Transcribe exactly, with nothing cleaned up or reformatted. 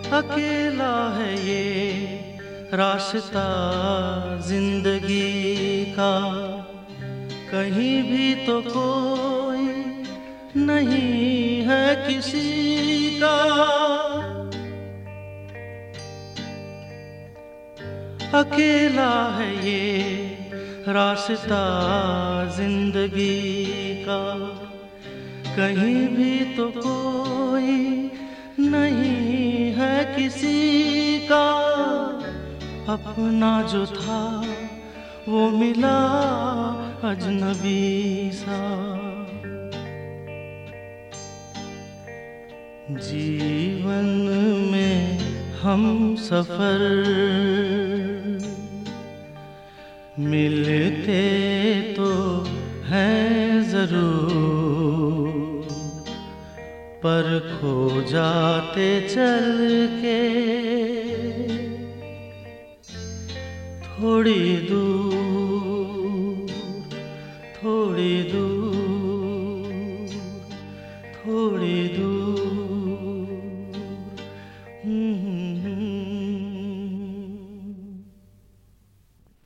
अकेला है ये रास्ता जिंदगी का, कहीं भी तो कोई नहीं है किसी का। अकेला है ये रास्ता जिंदगी का, कहीं भी तो कोई नहीं है किसी का। अपना जो था वो मिला अजनबी सा। जीवन में हम सफर मिलते तो हैं जरूर, पर खो जाते चल के थोड़ी दूर, थोड़ी दूर।